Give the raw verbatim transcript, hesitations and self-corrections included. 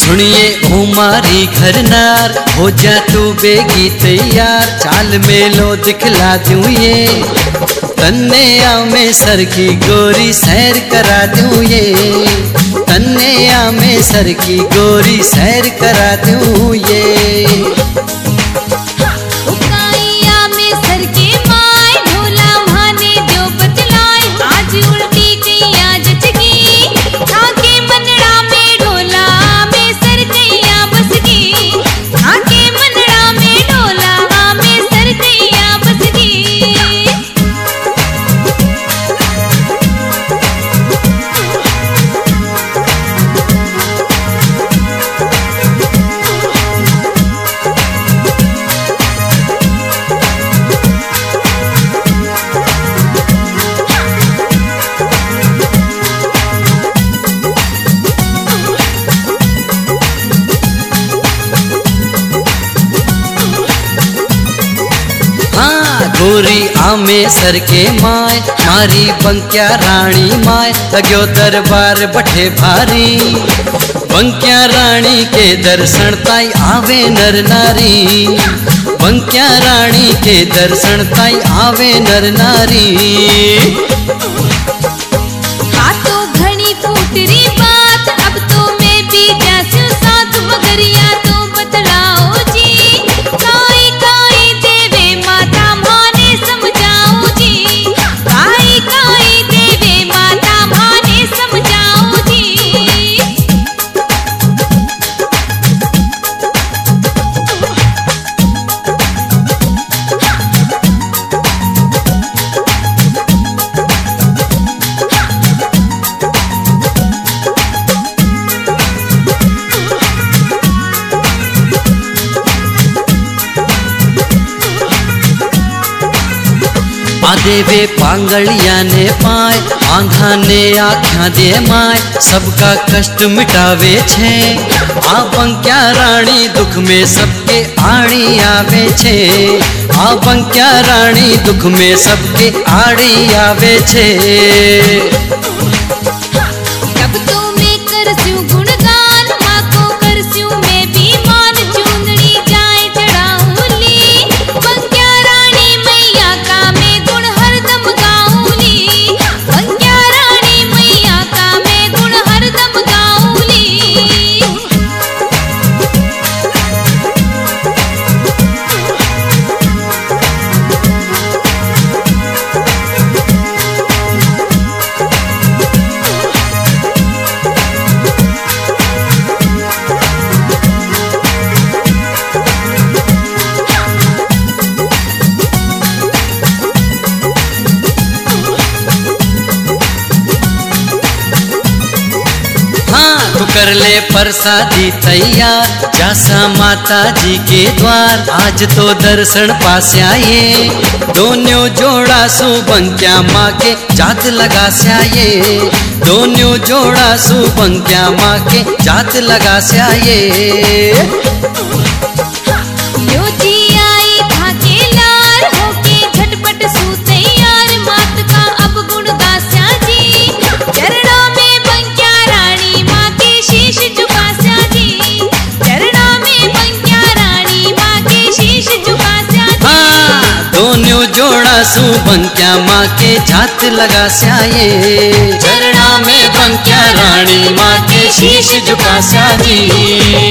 सुनिए ओ मारी घरनार, हो जा तू बेगी तैयार, चाल मेलो दिखला दूं ये, तन्ने आ में सर की गोरी सैर करा दूं ये, तन्ने आ में सर की गोरी सैर करा दूं ये। गोरी आमे सर के माय, मारी बंक्या रानी माय, लग्यो दरबार बठे भारी, बंक्या रानी के दर्शन ताई आवे नर नारी, बंक्या रानी के दर्शन ताई आवे नर नारी। हाँ तो घनी फूटरी बात, अब तो मैं भी जासूं साथ, मगर या तो बतलाओ जी, काई काई देवे माता माने समझाओ जी, काई काई देवे माता माने समझाओ जी। देवे पांगलिया ने पाए, आंखा ने आख्या दे माय, सबका कष्ट मिटावे छे, आ बंक्या रानी दुख में सबके आड़ी आवे छे, आ बंक्या रानी दुख में सबके आड़ी आवे छे। तब तो मैं करस्यूं गुणगान, माँ को करस्यूं मैं भी मान, चुंदड़ी जाए चढ़ाऊली, बंक्या रानी मैया का मैं गुण हरदम गाऊली, बंक्या रानी मैया का मैं गुण हरदम गाऊली। तू कर ले प्रसादी तैयार, जासा माता जी के द्वार, आज तो दर्शन पास आए, दोनों जोड़ा सु बंक्या माँ के जात लगा स्याये, दोनों जोड़ा सु बंक्या माँ के जात लगा स्याये। यो जी आई था के लार, होके झटपट सू तैयार, मात का अब गुण गास्या जी, चरणों में बंक्या रानी माँ के शीश झुकास्या जी, चरणों में बंक्या रानी माँ के शीश झुकास्या जी। हाँ, दोनों जोड़ा सु बंक्या माँ के जात लगा स्याये, चरणा में बंक्या रानी माँ के शीश झुका स्या जी।